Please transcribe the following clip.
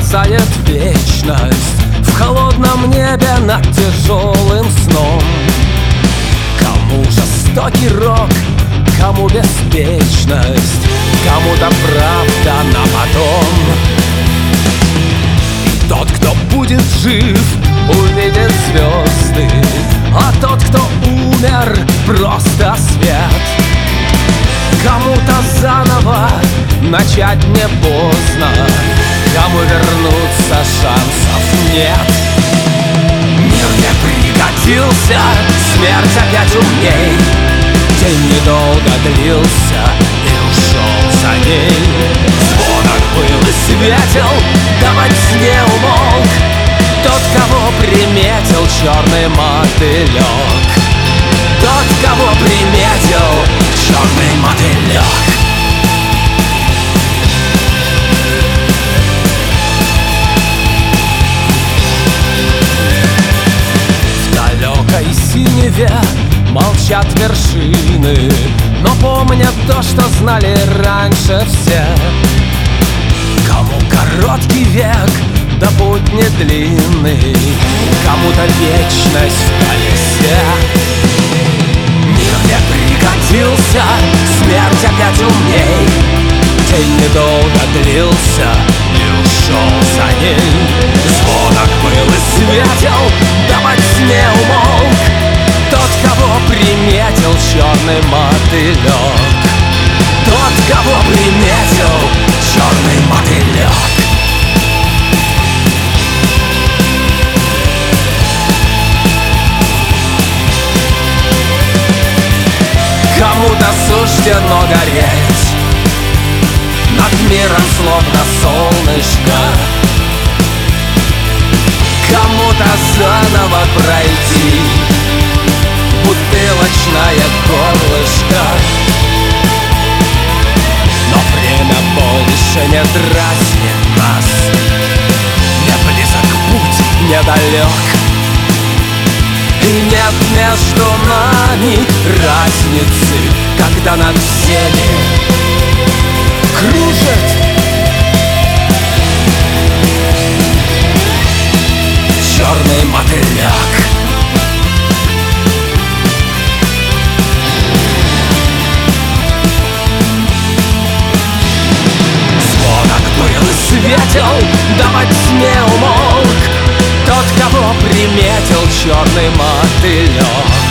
бросает вечность в холодном небе над тяжелым сном. Кому жестокий рок, кому беспечность, кому-то правда на потом. И тот, кто будет жив, увидит звезды, а тот, кто умер, просто свет. Кому-то заново начать не поздно, кому вернуться шансов нет. Мир не пригодился, смерть опять умней. День недолго длился и ушел за ней. Звонок был и светел, да во сне умолк тот, кого приметил черный мотылек. Тот, кого приметил черный мотылек. В далекой синеве молчат вершины, но помнят то, что знали раньше все. Кому короткий век, да путь не длинный, кому-то вечность в колесе. Мир не пригодился, смерть опять умней. День недолго длился и ушел за ней. Звонок был и светел, да во сне умолк тот, кого приметил черный мотылек. Тот, кого приметил черный мотылек. Кому-то суждено гореть над миром словно солнышко, кому-то заново пройти бутылочное горлышко. Но время больше не дразнит нас, не близок путь, недалек. И нет между нами разницы, когда над всеми кружит черный мотылек. Звонок был и светел, да во тьме умолк тот, кого приметил черный мотылек.